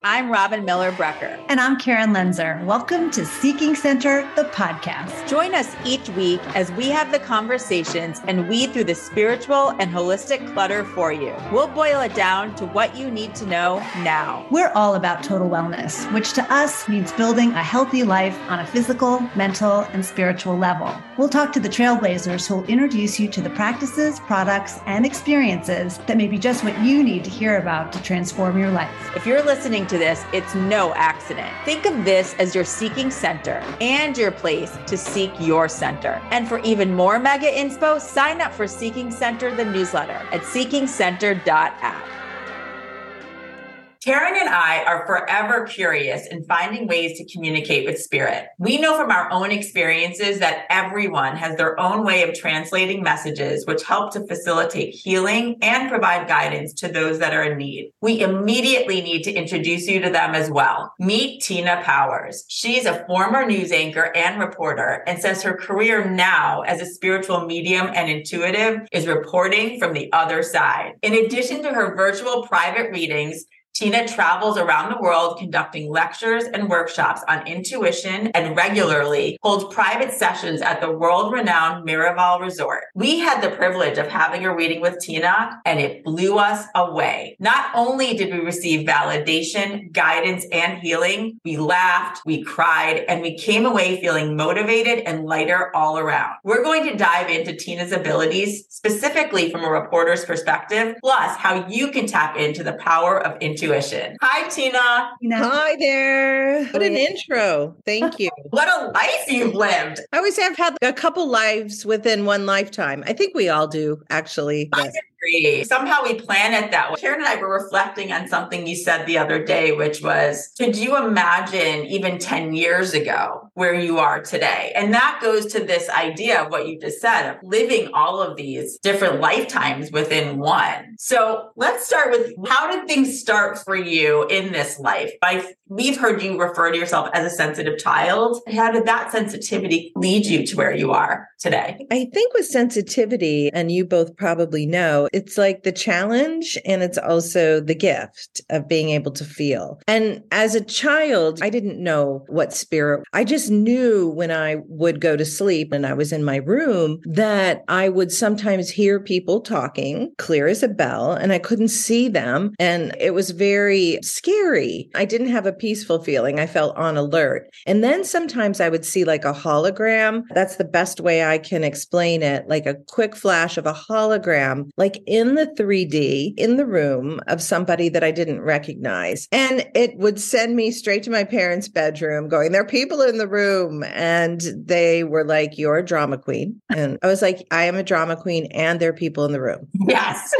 I'm Robin Miller Brecker. And I'm Karen Lenzer. Welcome to Seeking Center, the podcast. Join us each week as we have the conversations and weed through the spiritual and holistic clutter for you. We'll boil it down to what you need to know now. We're all about total wellness, which to us means building a healthy life on a physical, mental, and spiritual level. We'll talk to the trailblazers who will introduce you to the practices, products, and experiences that may be just what you need to hear about to transform your life. If you're listening to this, it's no accident. Think of this as your seeking center and your place to seek your center. And for even more mega inspo, sign up for Seeking Center, the newsletter at seekingcenter.app. Karen and I are forever curious in finding ways to communicate with spirit. We know from our own experiences that everyone has their own way of translating messages, which help to facilitate healing and provide guidance to those that are in need. We immediately need to introduce you to them as well. Meet Tina Powers. She's a former news anchor and reporter, and says her career now as a spiritual medium and intuitive is reporting from the other side. In addition to her virtual private readings, Tina travels around the world conducting lectures and workshops on intuition and regularly holds private sessions at the world-renowned Miraval Resort. We had the privilege of having a reading with Tina, and it blew us away. Not only did we receive validation, guidance, and healing, we laughed, we cried, and we came away feeling motivated and lighter all around. We're going to dive into Tina's abilities, specifically from a reporter's perspective, plus how you can tap into the power of intuition. Hi, Tina. Hi there. What an intro. Thank you. What a life you've lived. I always have had a couple lives within one lifetime. I think we all do, actually. I agree. Somehow we plan it that way. Karen and I were reflecting on something you said the other day, which was, could you imagine even 10 years ago where you are today? And that goes to this idea of what you just said, of living all of these different lifetimes within one. So let's start with, how did things start for you in this life? We've heard you refer to yourself as a sensitive child. How did that sensitivity lead you to where you are today? I think with sensitivity, and you both probably know, it's like the challenge and it's also the gift of being able to feel. And as a child, I didn't know what spirit. I just knew when I would go to sleep and I was in my room that I would sometimes hear people talking clear as a bell and I couldn't see them. And it was very scary. I didn't have a peaceful feeling. I felt on alert. And then sometimes I would see like a hologram. That's the best way I can explain it. Like a quick flash of a hologram, like in the 3D in the room of somebody that I didn't recognize. And it would send me straight to my parents' bedroom going, there are people in the room. And they were like, you're a drama queen. And I was like, I am a drama queen and there are people in the room. Yes.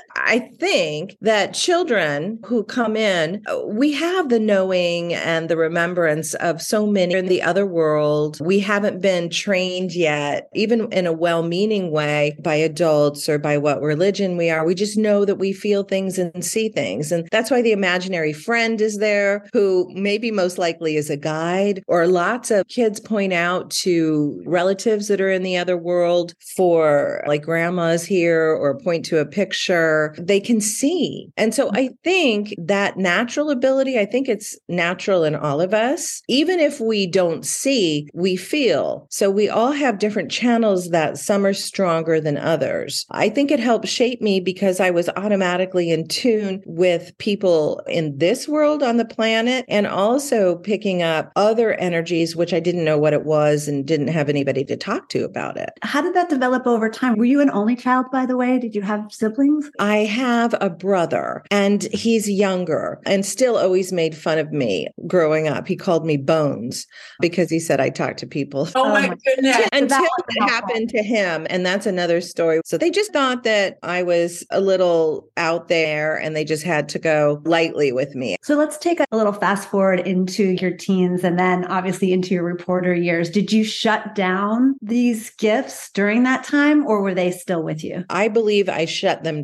I think that children who come in, we have the knowing and the remembrance of so many in the other world. We haven't been trained yet, even in a well-meaning way, by adults or by what religion we are. We just know that we feel things and see things. And that's why the imaginary friend is there, who maybe most likely is a guide, or lots of kids point out to relatives that are in the other world for like grandma's here, or point to a picture. They can see. And so I think that natural ability, I think it's natural in all of us. Even if we don't see, we feel. So we all have different channels that some are stronger than others. I think it helped shape me because I was automatically in tune with people in this world on the planet, and also picking up other energies, which I didn't know what it was and didn't have anybody to talk to about it. How did that develop over time? Were you an only child, by the way? Did you have siblings? I have a brother and he's younger and still always made fun of me growing up. He called me Bones because he said I talked to people. Oh my goodness. Until it happened to him. And that's another story. So they just thought that I was a little out there and they just had to go lightly with me. So let's take a little fast forward into your teens and then obviously into your reporter years. Did you shut down these gifts during that time, or were they still with you? I believe I shut them down, but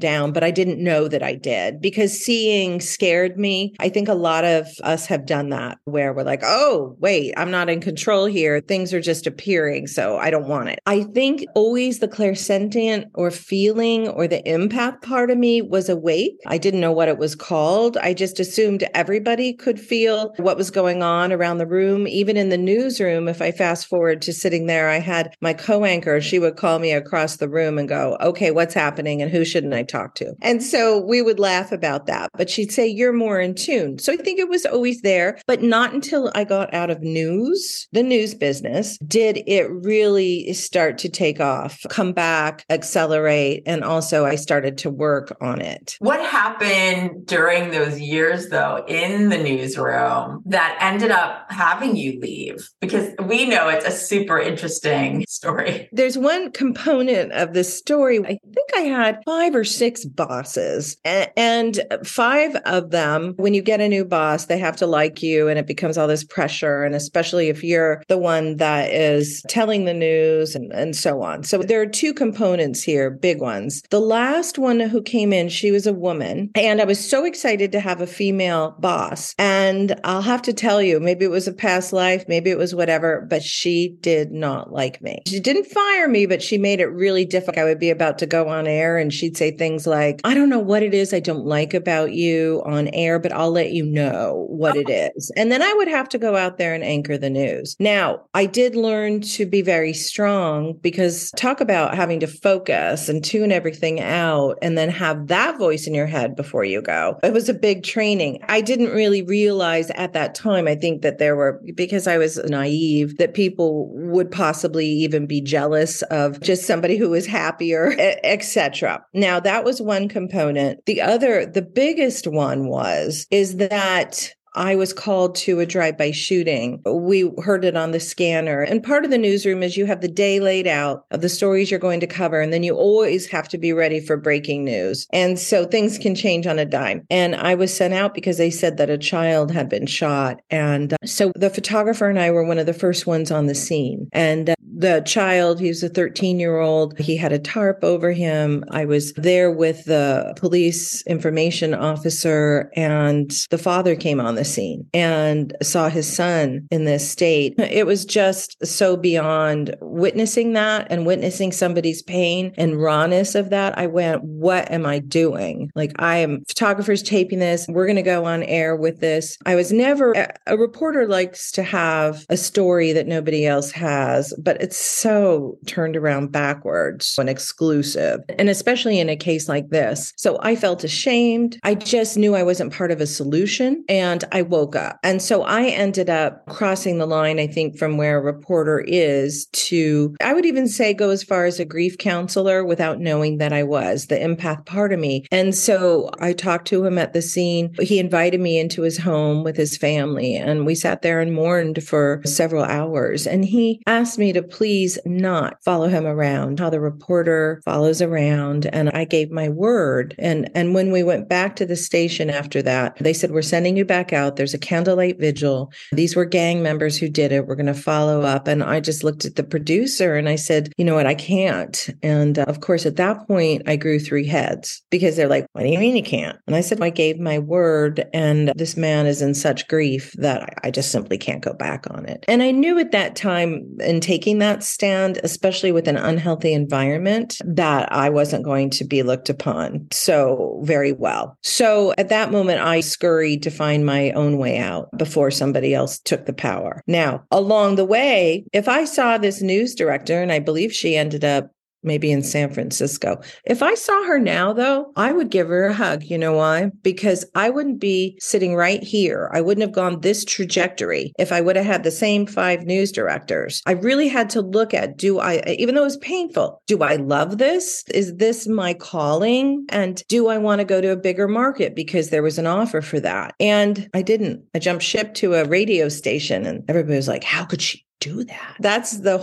I didn't know that I did because seeing scared me. I think a lot of us have done that where we're like, oh, wait, I'm not in control here. Things are just appearing, so I don't want it. I think always the clairsentient or feeling or the empath part of me was awake. I didn't know what it was called. I just assumed everybody could feel what was going on around the room. Even in the newsroom, if I fast forward to sitting there, I had my co-anchor. She would call me across the room and go, okay, what's happening and who shouldn't I talk to? And so we would laugh about that. But she'd say, you're more in tune. So I think it was always there, but not until I got out of the news business, did it really start to take off, come back, accelerate. And also I started to work on it. What happened during those years, though, in the newsroom that ended up having you leave? Because we know it's a super interesting story. There's one component of this story. I think I had 5 or 6 bosses, and 5 of them, when you get a new boss, they have to like you and it becomes all this pressure. And especially if you're the one that is telling the news and so on. So there are 2 components here, big ones. The last one who came in, she was a woman, and I was so excited to have a female boss. And I'll have to tell you, maybe it was a past life, maybe it was whatever, but she did not like me. She didn't fire me, but she made it really difficult. I would be about to go on air and she'd say things like, I don't know what it is I don't like about you on air, but I'll let you know what it is. And then I would have to go out there and anchor the news. Now, I did learn to be very strong because talk about having to focus and tune everything out and then have that voice in your head before you go. It was a big training. I didn't really realize at that time, I think that there were, because I was naive, that people would possibly even be jealous of just somebody who was happier, etc. Now, that was one component. The biggest one is that I was called to a drive-by shooting. We heard it on the scanner. And part of the newsroom is you have the day laid out of the stories you're going to cover. And then you always have to be ready for breaking news. And so things can change on a dime. And I was sent out because they said that a child had been shot. And so the photographer and I were one of the first ones on the scene. And the child, he was a 13-year-old. He had a tarp over him. I was there with the police information officer, and the father came on the scene and saw his son in this state. It was just so beyond witnessing that and witnessing somebody's pain and rawness of that. I went, what am I doing? Like, I am photographers taping this. We're going to go on air with this. I was never, a reporter likes to have a story that nobody else has, but it's so turned around backwards and exclusive. And especially in a case like this. So I felt ashamed. I just knew I wasn't part of a solution, and I woke up. And so I ended up crossing the line, I think, from where a reporter is to, I would even say, go as far as a grief counselor without knowing that I was the empath part of me. And so I talked to him at the scene. He invited me into his home with his family, and we sat there and mourned for several hours. And he asked me to please not follow him around, how the reporter follows around. And I gave my word. And when we went back to the station after that, they said, we're sending you back out. There's a candlelight vigil. These were gang members who did it. We're going to follow up. And I just looked at the producer and I said, you know what? I can't. And of course, at that point, I grew 3 heads because they're like, what do you mean you can't? And I said, I gave my word. And this man is in such grief that I just simply can't go back on it. And I knew at that time, in taking that stand, especially with an unhealthy environment, that I wasn't going to be looked upon so very well. So at that moment, I scurried to find my own way out before somebody else took the power. Now, along the way, if I saw this news director, and I believe she ended up maybe in San Francisco. If I saw her now, though, I would give her a hug. You know why? Because I wouldn't be sitting right here. I wouldn't have gone this trajectory if I would have had the same 5 news directors. I really had to look at, even though it was painful, do I love this? Is this my calling? And do I want to go to a bigger market? Because there was an offer for that. And I didn't. I jumped ship to a radio station and everybody was like, how could she do that? That's the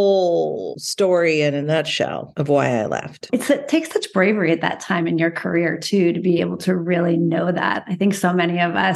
whole story in a nutshell of why I left. It takes such bravery at that time in your career too, to be able to really know that. I think so many of us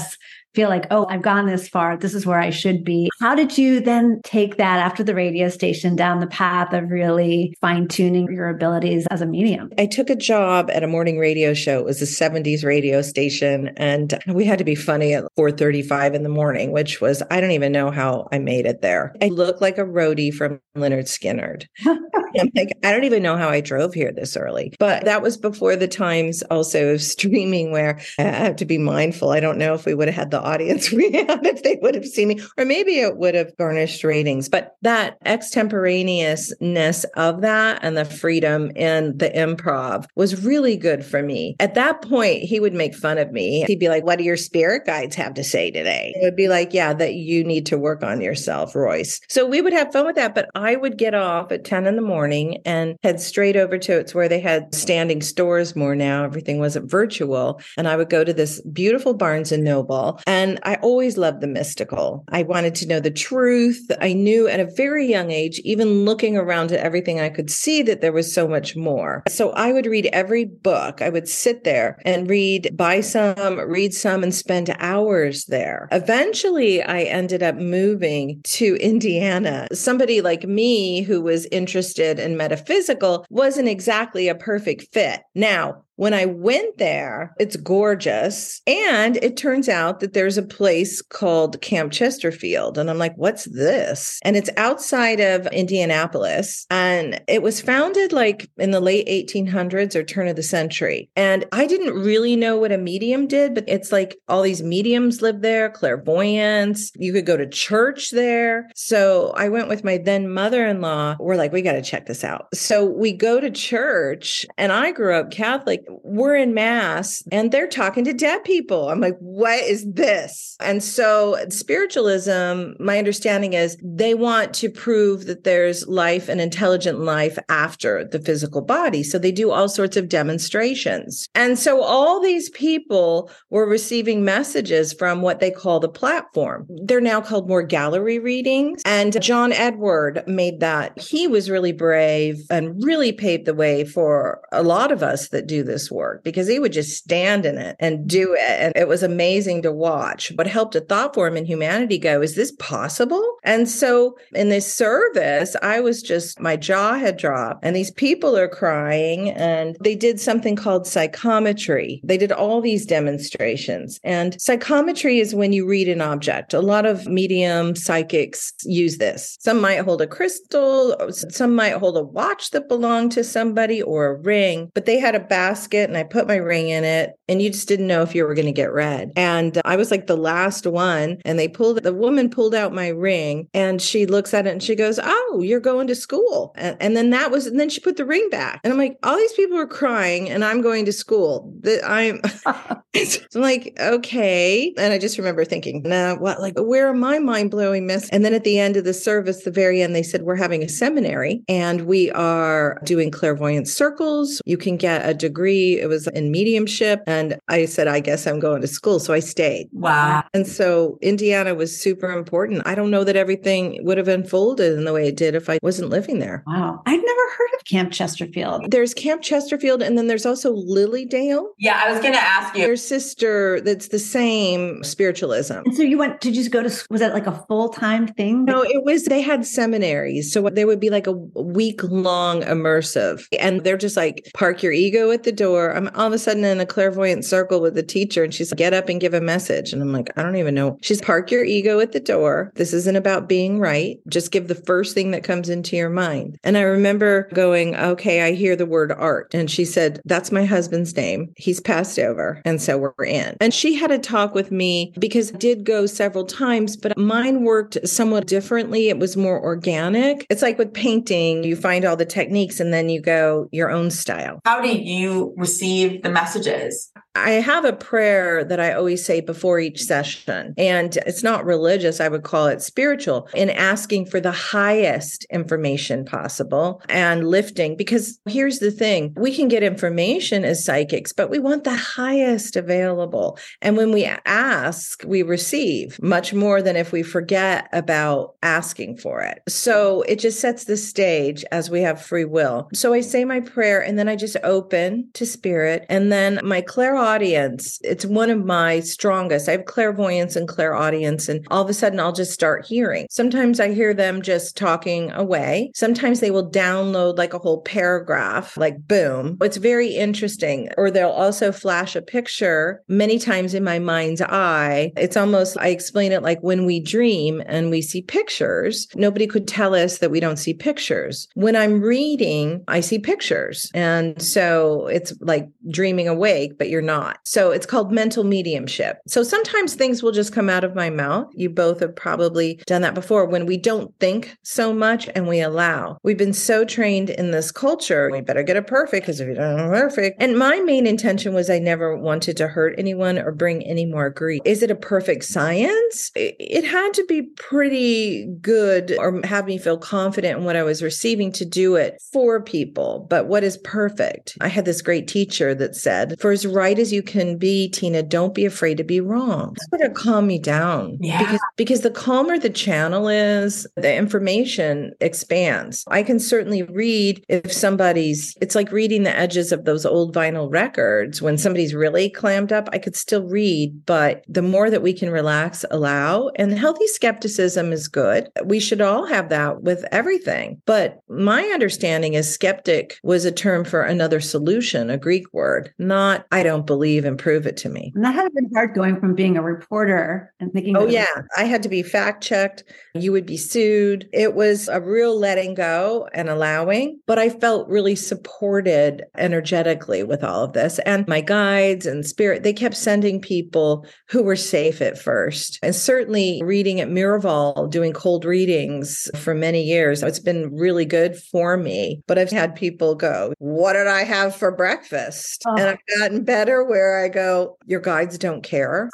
feel like, oh, I've gone this far. This is where I should be. How did you then take that after the radio station down the path of really fine-tuning your abilities as a medium? I took a job at a morning radio show. It was a 70s radio station, and we had to be funny at 4:35 in the morning, which was, I don't even know how I made it there. I looked like a roadie from Lynyrd Skynyrd. I'm like, I don't even know how I drove here this early. But that was before the times also of streaming, where I have to be mindful. I don't know if we would have had the audience we had if they would have seen me, or maybe it would have garnished ratings. But that extemporaneousness of that and the freedom in the improv was really good for me. At that point, he would make fun of me. He'd be like, what do your spirit guides have to say today? It would be like, yeah, that you need to work on yourself, Royce. So we would have fun with that. But I would get off at 10 in the morning and head straight over to, it's where they had standing stores more now. Everything wasn't virtual. And I would go to this beautiful Barnes and Noble. And I always loved the mystical. I wanted to know the truth. I knew at a very young age, even looking around at everything, I could see that there was so much more. So I would read every book. I would sit there and buy some, read some, and spend hours there. Eventually, I ended up moving to Indiana. Somebody like me who was interested in metaphysical wasn't exactly a perfect fit. Now, when I went there, it's gorgeous. And it turns out that there's a place called Camp Chesterfield. And I'm like, what's this? And it's outside of Indianapolis. And it was founded like in the late 1800s or turn of the century. And I didn't really know what a medium did, but it's like all these mediums live there, clairvoyants. You could go to church there. So I went with my then mother-in-law. We're like, we got to check this out. So we go to church, and I grew up Catholic. We're in mass and they're talking to dead people. I'm like, what is this? And so spiritualism, my understanding is they want to prove that there's life and intelligent life after the physical body. So they do all sorts of demonstrations. And so all these people were receiving messages from what they call the platform. They're now called more gallery readings. And John Edward made that. He was really brave and really paved the way for a lot of us that do this work, because he would just stand in it and do it. And it was amazing to watch. What helped a thought form in humanity go, is this possible? And so in this service, I was just, my jaw had dropped, and these people are crying, and they did something called psychometry. They did all these demonstrations. And psychometry is when you read an object. A lot of medium psychics use this. Some might hold a crystal, some might hold a watch that belonged to somebody, or a ring, but they had a basket and I put my ring in it, and you just didn't know if you were going to get read. And I was like the last one, and the woman pulled out my ring, and she looks at it and she goes, oh, you're going to school. And then she put the ring back. And I'm like, all these people are crying and I'm going to school. So I'm like, okay. And I just remember thinking, nah, what, like, where are my mind-blowing messages? And then at the end of the service, the very end, they said, we're having a seminary and we are doing clairvoyant circles. You can get a degree. It was in mediumship. And I said, I guess I'm going to school. So I stayed. Wow. And so Indiana was super important. I don't know that everything would have unfolded in the way it did if I wasn't living there. Wow. I'd never heard of Camp Chesterfield. There's Camp Chesterfield, and then there's also Lilydale. Yeah, I was going to ask you. Their sister, that's the same spiritualism. And so did you go to, was that like a full-time thing? No, they had seminaries. So there would be like a week-long immersive. And they're just like, park your ego at the door. I'm all of a sudden in a clairvoyant circle with the teacher, and she's like, get up and give a message. And I'm like, I don't even know. She's, park your ego at the door. This isn't about being right. Just give the first thing that comes into your mind. And I remember going, okay, I hear the word art. And she said, that's my husband's name. He's passed over. And so we're in. And she had a talk with me, because I did go several times, but mine worked somewhat differently. It was more organic. It's like with painting, you find all the techniques and then you go your own style. How do you receive the messages? I have a prayer that I always say before each session, and it's not religious. I would call it spiritual, in asking for the highest information possible and lifting, because here's the thing. We can get information as psychics, but we want the highest available. And when we ask, we receive much more than if we forget about asking for it. So it just sets the stage as we have free will. So I say my prayer, and then I just open to spirit. And then my clairaudient clairaudience, it's one of my strongest. I have clairvoyance and clairaudience, and all of a sudden I'll just start hearing. Sometimes I hear them just talking away. Sometimes they will download like a whole paragraph, like boom. It's very interesting. Or they'll also flash a picture many times in my mind's eye. It's almost, I explain it like when we dream and we see pictures, nobody could tell us that we don't see pictures. When I'm reading, I see pictures. And so it's like dreaming awake, but you're not. So it's called mental mediumship. So sometimes things will just come out of my mouth. You both have probably done that before when we don't think so much and we allow. We've been so trained in this culture. We better get it perfect because if you don't have it perfect. And my main intention was I never wanted to hurt anyone or bring any more grief. Is it a perfect science? It had to be pretty good or have me feel confident in what I was receiving to do it for people. But what is perfect? I had this great teacher that said, for as right as you can be, Tina, don't be afraid to be wrong. That's what calm me down. Yeah. Because the calmer the channel is, the information expands. I can certainly read if it's like reading the edges of those old vinyl records. When somebody's really clammed up, I could still read, but the more that we can relax, allow, and healthy skepticism is good. We should all have that with everything. But my understanding is skeptic was a term for another solution, a Greek word, not I don't believe and prove it to me. And that had been hard going from being a reporter and thinking, oh yeah, I had to be fact checked. You would be sued. It was a real letting go and allowing, but I felt really supported energetically with all of this. And my guides and spirit, they kept sending people who were safe at first. And certainly reading at Miraval, doing cold readings for many years, it's been really good for me. But I've had people go, what did I have for breakfast? Oh. And I've gotten better where I go, your guides don't care.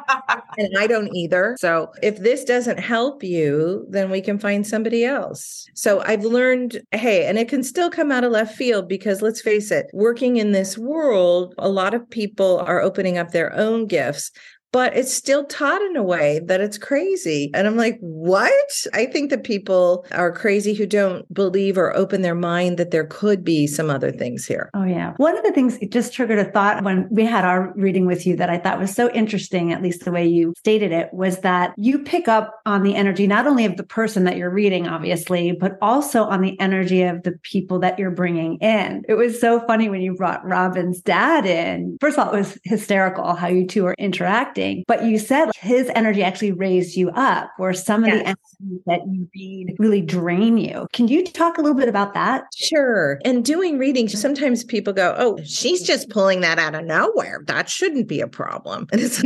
And I don't either. So if this doesn't help you, then we can find somebody else. So I've learned, hey, and it can still come out of left field because let's face it, working in this world, a lot of people are opening up their own gifts. But it's still taught in a way that it's crazy. And I'm like, what? I think that people are crazy who don't believe or open their mind that there could be some other things here. Oh, yeah. One of the things, it just triggered a thought when we had our reading with you that I thought was so interesting, at least the way you stated it, was that you pick up on the energy, not only of the person that you're reading, obviously, but also on the energy of the people that you're bringing in. It was so funny when you brought Robin's dad in. First of all, it was hysterical how you two are interacting. But you said his energy actually raised you up, or some of the energy that you read really drain you. Can you talk a little bit about that? Sure. And doing readings, sometimes people go, oh, she's just pulling that out of nowhere. That shouldn't be a problem. And it's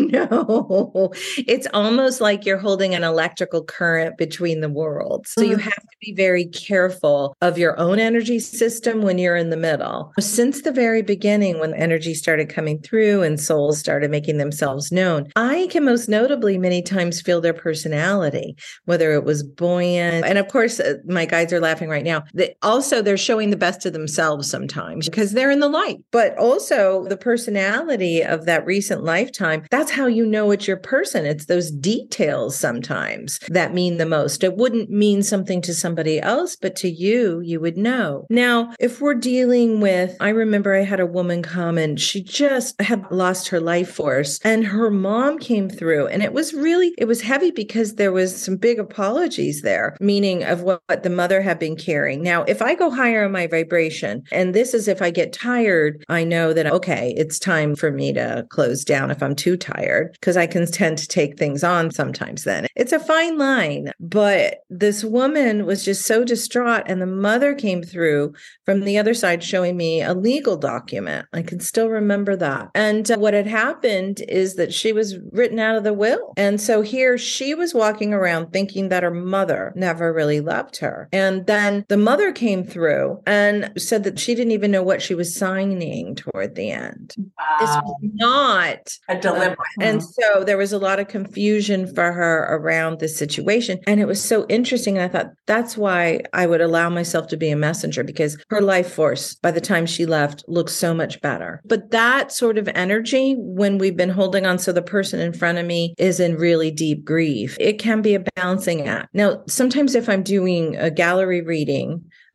no, it's almost like you're holding an electrical current between the worlds. So you have to be very careful of your own energy system when you're in the middle. Since the very beginning, when energy started coming through and souls started making themselves known, I can most notably many times feel their personality, whether it was buoyant. And of course, my guides are laughing right now. They're showing the best of themselves sometimes because they're in the light. But also the personality of that recent lifetime, that's how you know it's your person. It's those details sometimes that mean the most. It wouldn't mean something to somebody else, but to you, you would know. Now, if we're dealing with, I remember I had a woman come and she just had lost her life force and her mom came through, and it was heavy because there was some big apologies there, meaning of what the mother had been carrying. Now, if I go higher in my vibration, and this is if I get tired, I know that, okay, it's time for me to close down if I'm too tired, because I can tend to take things on sometimes then. It's a fine line, but this woman was just so distraught, and the mother came through from the other side showing me a legal document. I can still remember that. And what had happened is that she was written out of the will. And so here she was walking around thinking that her mother never really loved her. And then the mother came through and said that she didn't even know what she was signing toward the end. Wow. This was not a deliberate. And so there was a lot of confusion for her around this situation. And it was so interesting. And I thought that's why I would allow myself to be a messenger, because her life force by the time she left looked so much better. But that sort of energy, when we've been holding on, so the person in front of me is in really deep grief, it can be a balancing act. Now, sometimes if I'm doing a gallery reading,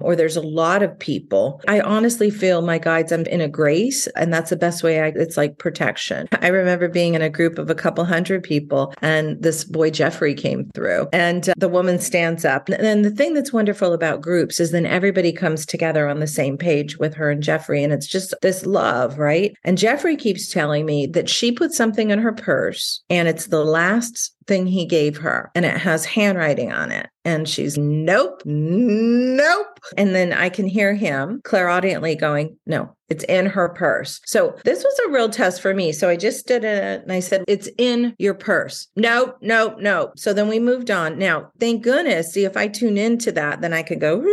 or there's a lot of people, I honestly feel my guides, I'm in a grace, and that's the best way. It's like protection. I remember being in a group of a couple hundred people, and this boy Jeffrey came through, and the woman stands up. And then the thing that's wonderful about groups is then everybody comes together on the same page with her and Jeffrey, and it's just this love, right? And Jeffrey keeps telling me that she put something in her purse, and it's the last thing he gave her, and it has handwriting on it. And she's, nope, nope. And then I can hear him clairaudiently going, no, it's in her purse. So this was a real test for me. So I just did it and I said, it's in your purse. No, no, no. So then we moved on. Now, thank goodness, see, if I tune into that, then I could go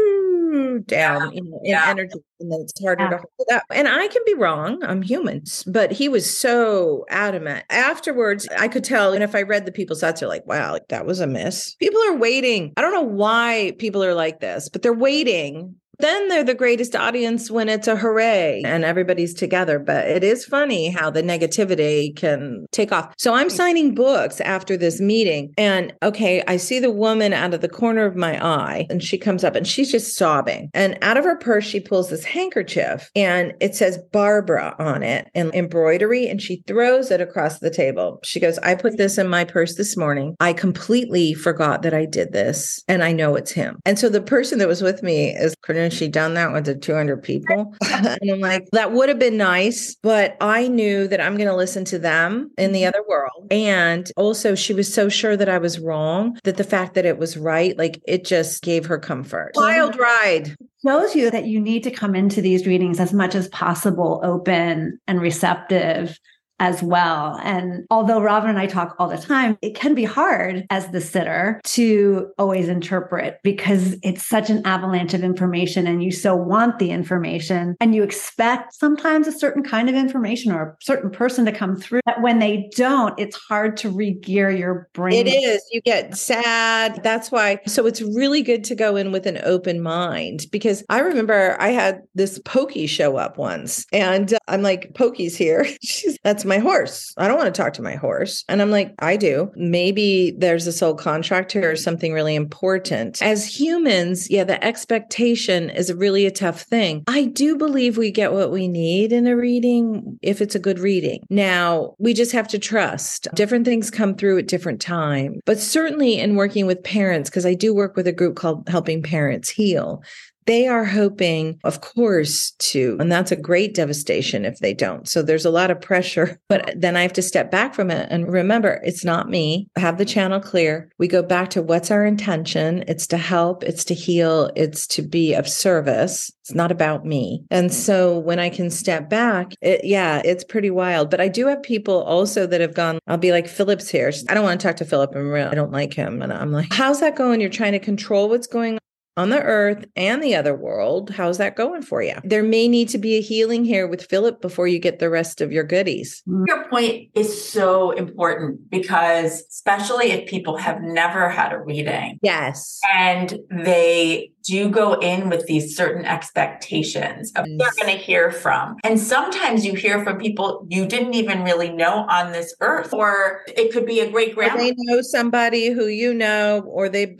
down in energy, and then it's harder to hold it up. And I can be wrong. I'm human. But he was so adamant. Afterwards, I could tell. And if I read the people's thoughts, they're like, wow, that was a miss. People are waiting. I don't know why people are like this, but they're waiting. Then they're the greatest audience when it's a hooray and everybody's together. But it is funny how the negativity can take off. So I'm signing books after this meeting. And okay, I see the woman out of the corner of my eye, and she comes up and she's just sobbing. And out of her purse, she pulls this handkerchief and it says Barbara on it in embroidery. And she throws it across the table. She goes, I put this in my purse this morning. I completely forgot that I did this. And I know it's him. And so the person that was with me is, she done that with the 200 people. And I'm like, that would have been nice, but I knew that I'm going to listen to them in the other world. And also she was so sure that I was wrong, that the fact that it was right, like it just gave her comfort. Wild ride. Shows you that you need to come into these readings as much as possible, open and receptive as well. And although Robin and I talk all the time, it can be hard as the sitter to always interpret because it's such an avalanche of information and you so want the information and you expect sometimes a certain kind of information or a certain person to come through. But when they don't, it's hard to re-gear your brain. It is. You get sad. That's why. So it's really good to go in with an open mind, because I remember I had this Pokey show up once and I'm like, Pokey's here. That's my horse. I don't want to talk to my horse. And I'm like, I do. Maybe there's a soul contract here or something really important. As humans, the expectation is really a tough thing. I do believe we get what we need in a reading if it's a good reading. Now, we just have to trust. Different things come through at different times. But certainly in working with parents, because I do work with a group called Helping Parents Heal, they are hoping, of course, and that's a great devastation if they don't. So there's a lot of pressure, but then I have to step back from it and remember, it's not me. Have the channel clear. We go back to what's our intention. It's to help, it's to heal, it's to be of service. It's not about me. And so when I can step back, it's pretty wild. But I do have people also that have gone, I'll be like, Philip's here. I don't want to talk to Philip. I don't like him. And I'm like, how's that going? You're trying to control what's going on the earth and the other world. How's that going for you? There may need to be a healing here with Philip before you get the rest of your goodies. Your point is so important because especially if people have never had a reading. Yes. And they do go in with these certain expectations of who they're going to hear from. And sometimes you hear from people you didn't even really know on this earth, or it could be a great grandma. They know somebody who you know, or they,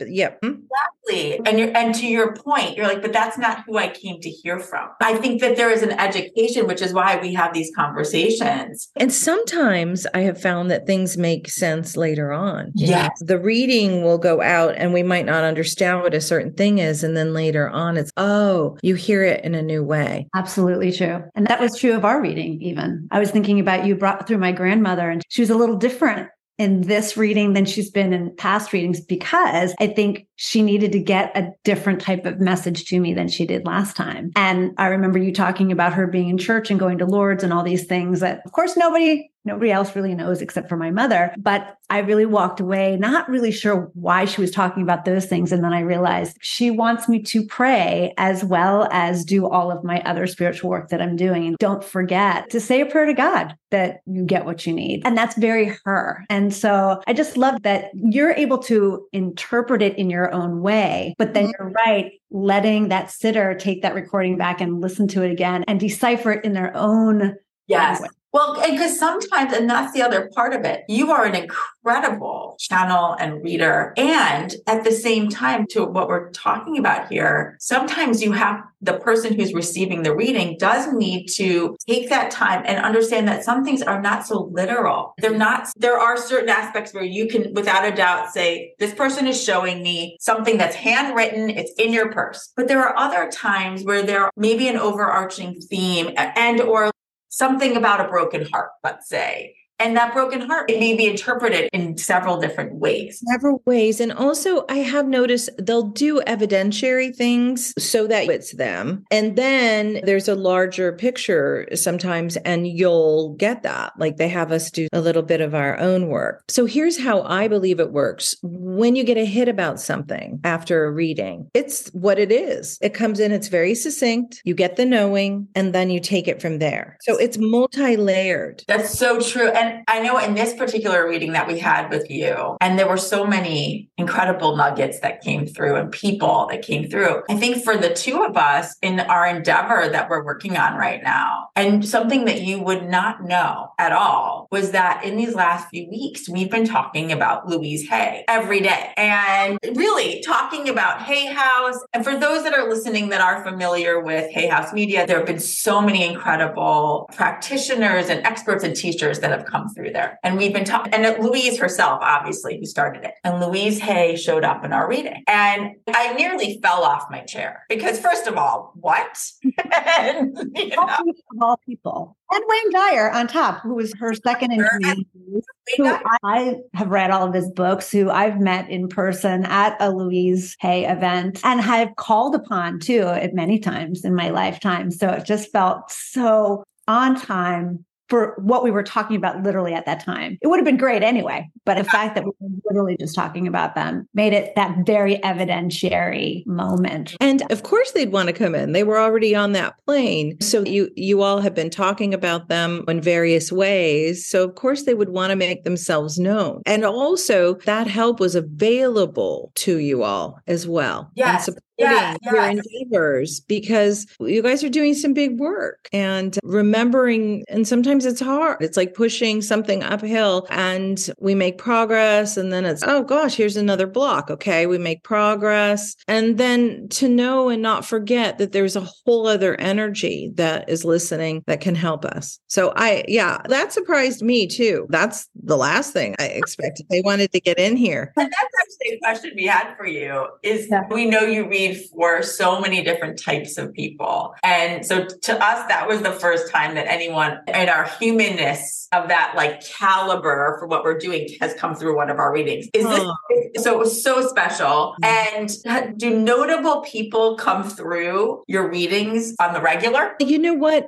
Exactly. And to your point, you're like, but that's not who I came to hear from. I think that there is an education, which is why we have these conversations. And sometimes I have found that things make sense later on. Yes. The reading will go out and we might not understand what a certain thing is. And then later on, it's, you hear it in a new way. Absolutely true. And that was true of our reading, even. I was thinking about you brought through my grandmother, and she was a little different in this reading than she's been in past readings because I think she needed to get a different type of message to me than she did last time. And I remember you talking about her being in church and going to Lourdes and all these things that, of course, nobody else really knows except for my mother. But I really walked away, not really sure why she was talking about those things. And then I realized she wants me to pray as well as do all of my other spiritual work that I'm doing. And don't forget to say a prayer to God that you get what you need. And that's very her. And so I just love that you're able to interpret it in your own way, but then you're right, letting that sitter take that recording back and listen to it again and decipher it in their own Yes. language. Well, because sometimes, and that's the other part of it, you are an incredible channel and reader. And at the same time, to what we're talking about here, sometimes you have the person who's receiving the reading does need to take that time and understand that some things are not so literal. There are certain aspects where you can, without a doubt, say, this person is showing me something that's handwritten, it's in your purse. But there are other times where there may be an overarching theme and or something about a broken heart, let's say. And that broken heart, it may be interpreted in several different ways. Several ways. And also, I have noticed they'll do evidentiary things so that it's them. And then there's a larger picture sometimes, and you'll get that. Like they have us do a little bit of our own work. So here's how I believe it works. When you get a hit about something after a reading, it's what it is. It comes in, it's very succinct. You get the knowing, and then you take it from there. So it's multi-layered. That's so true. And I know in this particular reading that we had with you, and there were so many incredible nuggets that came through and people that came through. I think for the two of us in our endeavor that we're working on right now, and something that you would not know at all was that in these last few weeks, we've been talking about Louise Hay every day and really talking about Hay House. And for those that are listening that are familiar with Hay House Media, there have been so many incredible practitioners and experts and teachers that have come through there. And we've been talking, and Louise herself, obviously, who started it. And Louise Hay showed up in our reading. And I nearly fell off my chair because, first of all, what? And, of all people. And Wayne Dyer on top, who was her second in command, who I have read all of his books, who I've met in person at a Louise Hay event and have called upon too at many times in my lifetime. So it just felt so on time for what we were talking about literally at that time. It would have been great anyway, but the fact that we were literally just talking about them made it that very evidentiary moment. And of course they'd want to come in. They were already on that plane. So you all have been talking about them in various ways. So of course they would want to make themselves known. And also that help was available to you all as well. Yes. Your endeavors, because you guys are doing some big work and remembering, and sometimes it's hard. It's like pushing something uphill and we make progress and then it's, oh gosh, here's another block. Okay, we make progress. And then to know and not forget that there's a whole other energy that is listening that can help us. So that surprised me too. That's the last thing I expected. They wanted to get in here. And that's actually a question we had for you is we know you read for so many different types of people. And so to us, that was the first time that anyone in our humanness of that like caliber for what we're doing has come through one of our readings. So it was so special. And do notable people come through your readings on the regular? You know what?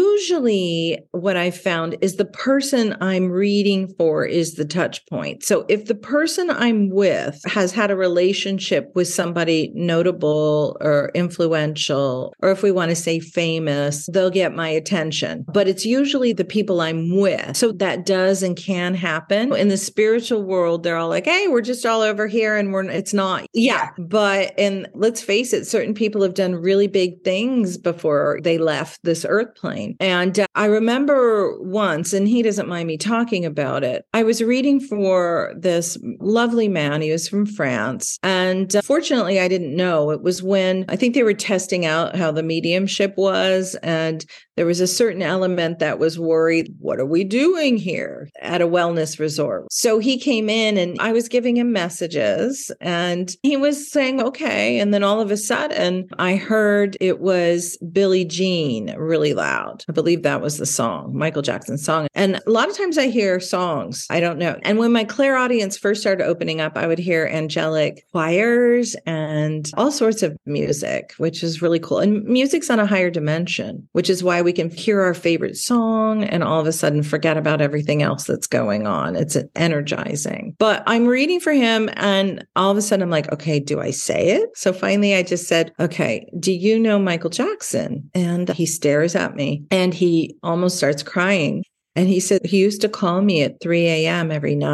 Usually what I found is the person I'm reading for is the touch point. So if the person I'm with has had a relationship with somebody notable or influential, or if we want to say famous, they'll get my attention. But it's usually the people I'm with. So that does and can happen. In the spiritual world, they're all like, hey, we're just all over here and it's not. Yeah. And let's face it, certain people have done really big things before they left this earth plane. And I remember once, and he doesn't mind me talking about it, I was reading for this lovely man. He was from France. And fortunately, I didn't know. It was when I think they were testing out how the mediumship was. And there was a certain element that was worried, what are we doing here at a wellness resort? So he came in and I was giving him messages and he was saying, okay. And then all of a sudden I heard it was Billie Jean really loud. I believe that was the song, Michael Jackson's song. And a lot of times I hear songs, I don't know. And when my clairaudience first started opening up, I would hear angelic choirs and all sorts of music, which is really cool. And music's on a higher dimension, which is why we can hear our favorite song and all of a sudden forget about everything else that's going on. It's energizing. But I'm reading for him and all of a sudden I'm like, okay, do I say it? So finally I just said, okay, do you know Michael Jackson? And he stares at me and he almost starts crying. And he said he used to call me at 3 a.m. every night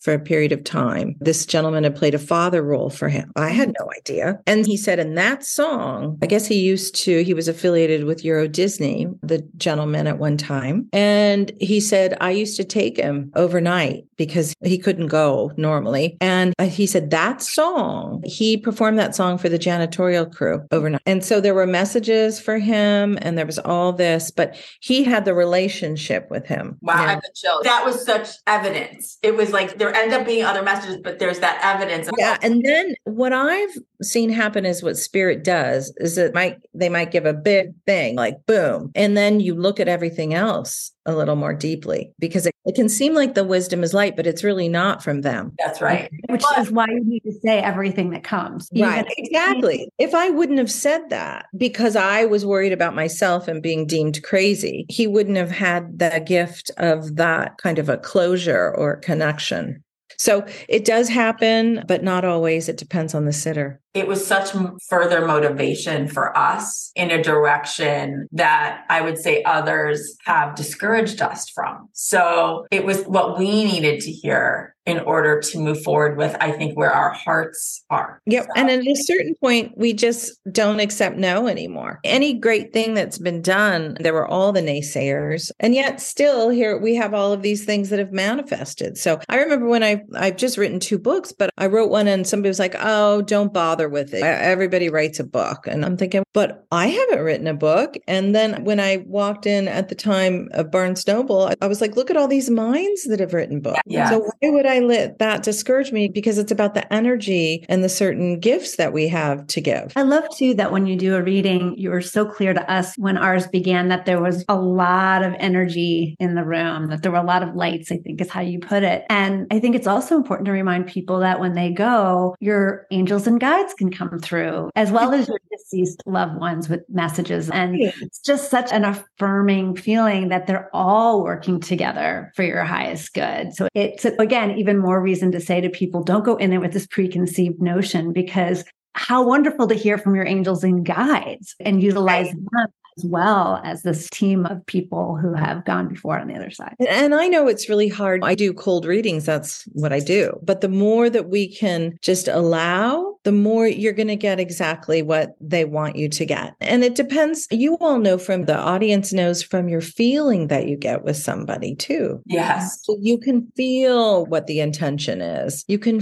for a period of time. This gentleman had played a father role for him. I had no idea. And he said in that song, I guess he was affiliated with Euro Disney, the gentleman at one time. And he said, I used to take him overnight because he couldn't go normally. And he said that song, he performed that song for the janitorial crew overnight. And so there were messages for him and there was all this, but he had the relationship with him. Wow, I have the chills. That was such evidence. It was like there end up being other messages, but there's that evidence. Yeah. And then what I've seen happen is what spirit does is they might give a big thing like boom. And then you look at everything else a little more deeply because it can seem like the wisdom is light, but it's really not from them. That's right. Which is why you need to say everything that comes. Right. Exactly. If I wouldn't have said that because I was worried about myself and being deemed crazy, he wouldn't have had the gift of that kind of a closure or connection. So it does happen, but not always. It depends on the sitter. It was such further motivation for us in a direction that I would say others have discouraged us from. So it was what we needed to hear in order to move forward with, I think, where our hearts are. Yep. So. And at a certain point, we just don't accept no anymore. Any great thing that's been done, there were all the naysayers. And yet still here we have all of these things that have manifested. So I remember when I've just written 2 books, but I wrote one and somebody was like, oh, don't bother with it. Everybody writes a book. And I'm thinking, but I haven't written a book. And then when I walked in at the time of Barnes Noble, I was like, look at all these minds that have written books. Yes. So why would I let that discourage me? Because it's about the energy and the certain gifts that we have to give. I love too that when you do a reading, you were so clear to us when ours began that there was a lot of energy in the room, that there were a lot of lights, I think is how you put it. And I think it's also important to remind people that when they go, your angels and guides can come through, as well as your deceased loved ones with messages. And it's just such an affirming feeling that they're all working together for your highest good. So it's, again, even more reason to say to people, don't go in there with this preconceived notion, because how wonderful to hear from your angels and guides and utilize them as well as this team of people who have gone before on the other side. And I know it's really hard. I do cold readings. That's what I do. But the more that we can just allow, the more you're going to get exactly what they want you to get. And it depends. You all know from the audience knows from your feeling that you get with somebody too. Yes. So you can feel what the intention is. You can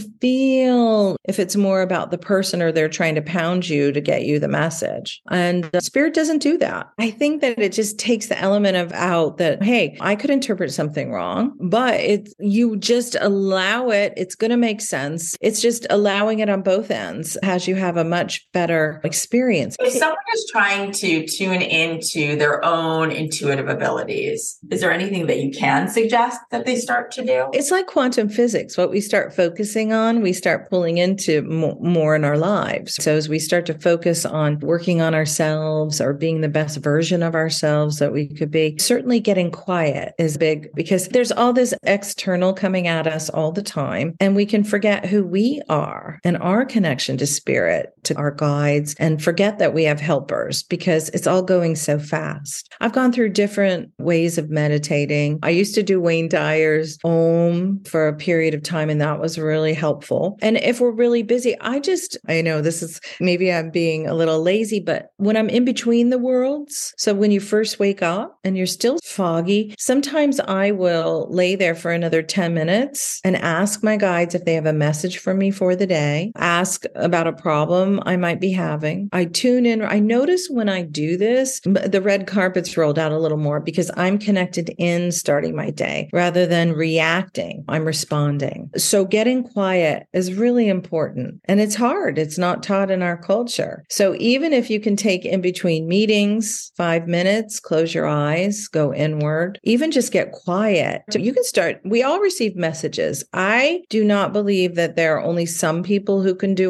feel if it's more about the person or they're trying to pound you to get you the message. And spirit doesn't do that. I think that it just takes the element of out that, hey, I could interpret something wrong, but you just allow it. It's going to make sense. It's just allowing it on both ends as you have a much better experience. If someone is trying to tune into their own intuitive abilities, is there anything that you can suggest that they start to do? It's like quantum physics. What we start focusing on, we start pulling into more in our lives. So as we start to focus on working on ourselves or being the best version of ourselves that we could be, certainly getting quiet is big because there's all this external coming at us all the time. And we can forget who we are and our connection to spirit, to our guides, and forget that we have helpers because it's all going so fast. I've gone through different ways of meditating. I used to do Wayne Dyer's Om for a period of time, and that was really helpful. And if we're really busy, I know this is, maybe I'm being a little lazy, but when I'm in between the worlds, so when you first wake up and you're still foggy, sometimes I will lay there for another 10 minutes and ask my guides if they have a message for me for the day, ask about a problem I might be having. I tune in. I notice when I do this, the red carpet's rolled out a little more because I'm connected in starting my day rather than reacting. I'm responding. So getting quiet is really important. And it's hard. It's not taught in our culture. So even if you can take in between meetings, 5 minutes, close your eyes, go inward, even just get quiet. You can start. We all receive messages. I do not believe that there are only some people who can do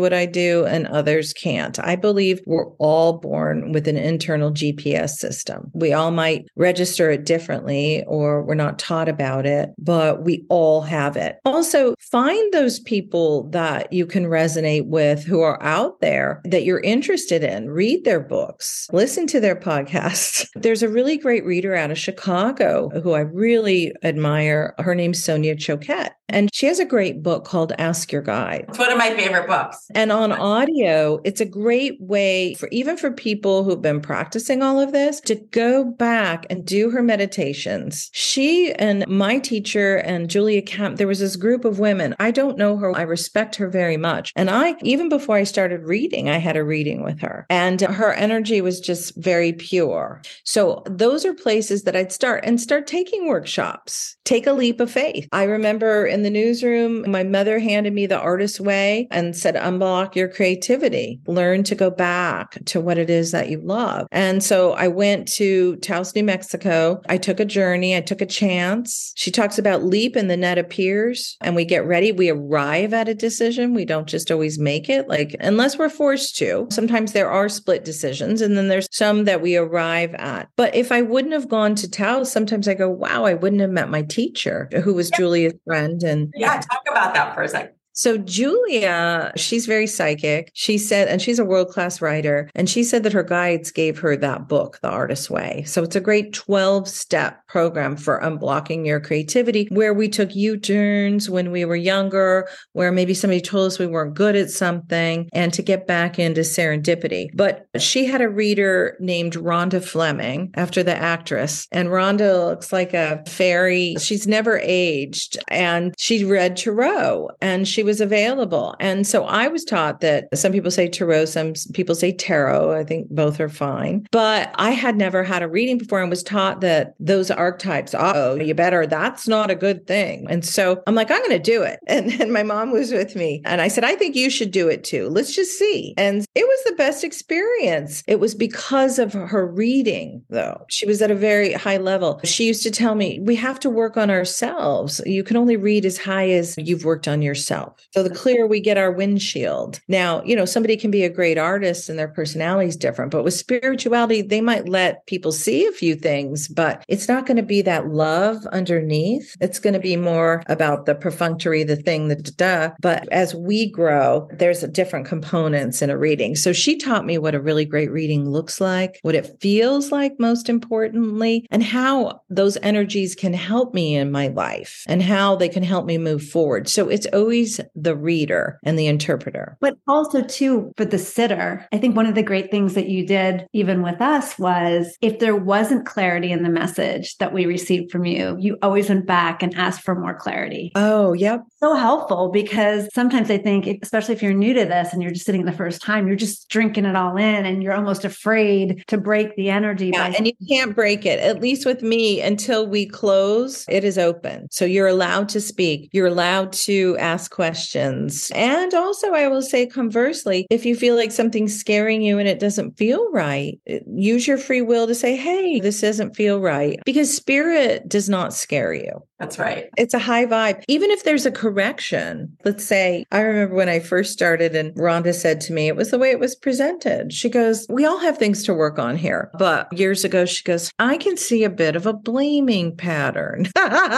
what I do and others can't. I believe we're all born with an internal GPS system. We all might register it differently or we're not taught about it, but we all have it. Also, find those people that you can resonate with who are out there that you're interested in. Read their books, listen to their podcasts. There's a really great reader out of Chicago who I really admire. Her name's Sonia Choquette. And she has a great book called Ask Your Guide. It's one of my favorite books. And on audio, it's a great way for even for people who've been practicing all of this to go back and do her meditations. She and my teacher and Julia Kemp, there was this group of women. I don't know her. I respect her very much. And even before I started reading, I had a reading with her. And her energy was just very pure. So those are places that I'd start taking workshops. Take a leap of faith. I remember in the newsroom, my mother handed me The Artist's Way and said, unblock your creativity, learn to go back to what it is that you love. And so I went to Taos, New Mexico. I took a journey. I took a chance. She talks about leap and the net appears and we get ready. We arrive at a decision. We don't just always make it, unless we're forced to. Sometimes there are split decisions and then there's some that we arrive at. But if I wouldn't have gone to Taos, sometimes I go, wow, I wouldn't have met my teacher who was Julia's friend. And talk about that for a second. So Julia, she's very psychic. She said, and she's a world-class writer, and she said that her guides gave her that book, The Artist's Way. So it's a great 12-step program for unblocking your creativity, where we took U-turns when we were younger, where maybe somebody told us we weren't good at something, and to get back into serendipity. But she had a reader named Rhonda Fleming, after the actress, and Rhonda looks like a fairy. She's never aged, and she read tarot, and she was available. And so I was taught that some people say tarot, some people say tarot. I think both are fine. But I had never had a reading before and was taught that those archetypes, you better, that's not a good thing. And so I'm like, I'm going to do it. And my mom was with me. And I said, I think you should do it too. Let's just see. And it was the best experience. It was because of her reading, though. She was at a very high level. She used to tell me, we have to work on ourselves. You can only read as high as you've worked on yourself. So the clearer we get our windshield. Now, somebody can be a great artist and their personality is different, but with spirituality, they might let people see a few things, but it's not going to be that love underneath. It's going to be more about the perfunctory, the thing, the da. But as we grow, there's different components in a reading. So she taught me what a really great reading looks like, what it feels like, most importantly, and how those energies can help me in my life and how they can help me move forward. So it's always the reader and the interpreter. But also too, for the sitter, I think one of the great things that you did even with us was if there wasn't clarity in the message that we received from you, you always went back and asked for more clarity. Oh, yep. So helpful because sometimes I think, especially if you're new to this and you're just sitting the first time, you're just drinking it all in and you're almost afraid to break the energy. Yeah, and you can't break it. At least with me, until we close, it is open. So you're allowed to speak. You're allowed to ask questions. And also, I will say conversely, if you feel like something's scaring you and it doesn't feel right, use your free will to say, hey, this doesn't feel right. Because spirit does not scare you. That's right. It's a high vibe. Even if there's a correction, let's say, I remember when I first started and Rhonda said to me, it was the way it was presented. She goes, we all have things to work on here. But years ago, she goes, I can see a bit of a blaming pattern.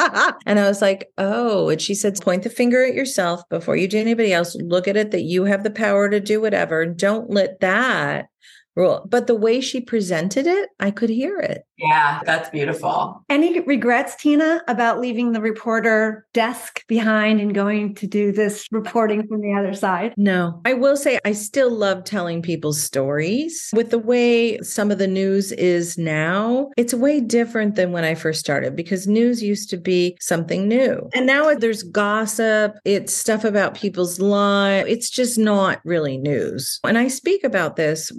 And I was like, oh, and she said, point the finger at yourself before you do anybody else. Look at it that you have the power to do whatever. And don't let that rule. But the way she presented it, I could hear it. Yeah, that's beautiful. Any regrets, Tina, about leaving the reporter desk behind and going to do this reporting from the other side? No, I will say I still love telling people's stories. With the way some of the news is now, it's way different than when I first started because news used to be something new. And now there's gossip. It's stuff about people's lives. It's just not really news. When I speak about this, when I talk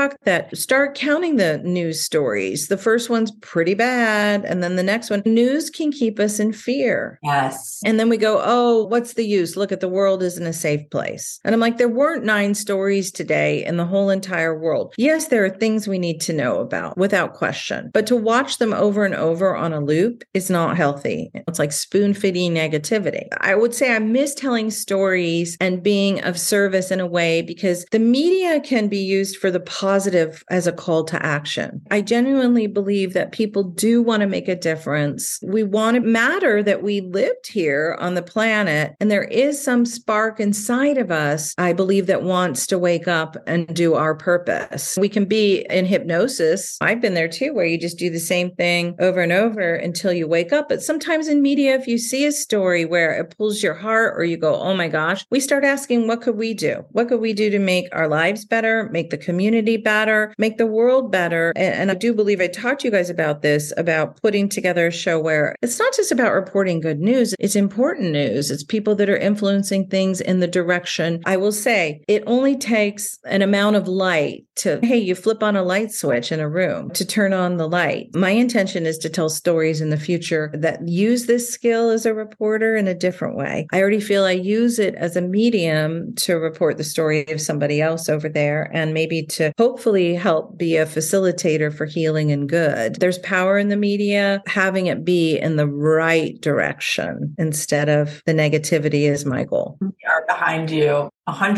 TikTok that start counting the news stories. The first one's pretty bad. And then the next one, news can keep us in fear. Yes. And then we go, oh, what's the use? Look at the world isn't a safe place. And I'm like, there weren't 9 stories today in the whole entire world. Yes, there are things we need to know about without question, but to watch them over and over on a loop is not healthy. It's like spoon-feeding negativity. I would say I miss telling stories and being of service in a way because the media can be used for the positive as a call to action. I genuinely believe that people do want to make a difference. We want to matter that we lived here on the planet, and there is some spark inside of us, I believe, that wants to wake up and do our purpose. We can be in hypnosis. I've been there too, where you just do the same thing over and over until you wake up. But sometimes in media, if you see a story where it pulls your heart or you go, oh my gosh, we start asking, what could we do? What could we do to make our lives better, make the community better, make the world better? And I do believe I talked to you guys about this, about putting together a show where it's not just about reporting good news. It's important news. It's people that are influencing things in the direction. I will say it only takes an amount of light to, hey, you flip on a light switch in a room to turn on the light. My intention is to tell stories in the future that use this skill as a reporter in a different way. I already feel I use it as a medium to report the story of somebody else over there and maybe to hopefully help be a facilitator for healing and good. There's power in the media, having it be in the right direction instead of the negativity is my goal. We are behind you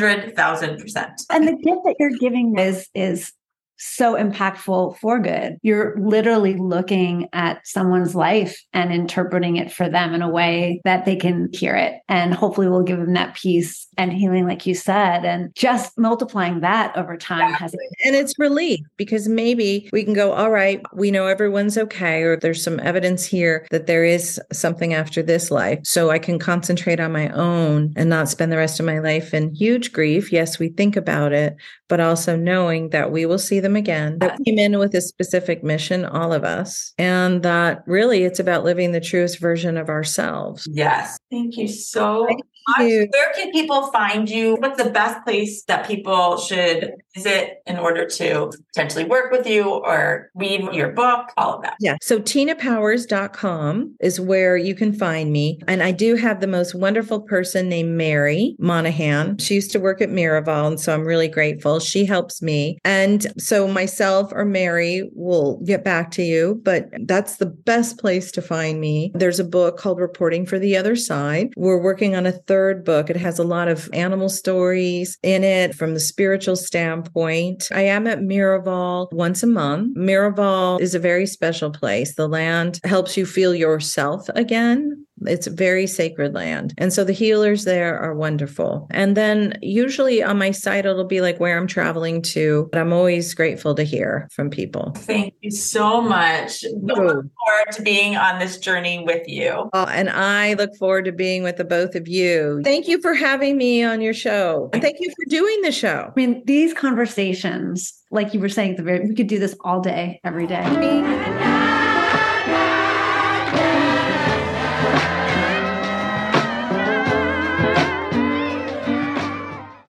100,000%. And the gift that you're giving is so impactful for good. You're literally looking at someone's life and interpreting it for them in a way that they can hear it. And hopefully will give them that peace and healing, like you said, and just multiplying that over time has. And it's relief because maybe we can go, all right, we know everyone's okay, or there's some evidence here that there is something after this life. So I can concentrate on my own and not spend the rest of my life in huge grief. Yes, we think about it, but also knowing that we will see them again, that we came in with a specific mission, all of us, and that really it's about living the truest version of ourselves. Yes. Thank you so much. you. Where can people find you? What's the best place that people should visit in order to potentially work with you or read your book? All of that. Yeah. So tinapowers.com is where you can find me. And I do have the most wonderful person named Mary Monahan. She used to work at Miraval. And so I'm really grateful. She helps me. And so myself or Mary will get back to you, but that's the best place to find me. There's a book called Reporting for the Other Side. We're working on a third book. It has a lot of animal stories in it from the spiritual standpoint. I am at Miraval once a month. Miraval is a very special place. The land helps you feel yourself again. It's a very sacred land. And so the healers there are wonderful. And then usually on my site, it'll be like where I'm traveling to, but I'm always grateful to hear from people. Thank you so much. I look forward to being on this journey with you. And I look forward to being with the both of you. Thank you for having me on your show. And thank you for doing the show. I mean, these conversations, like you were saying, we could do this all day, every day.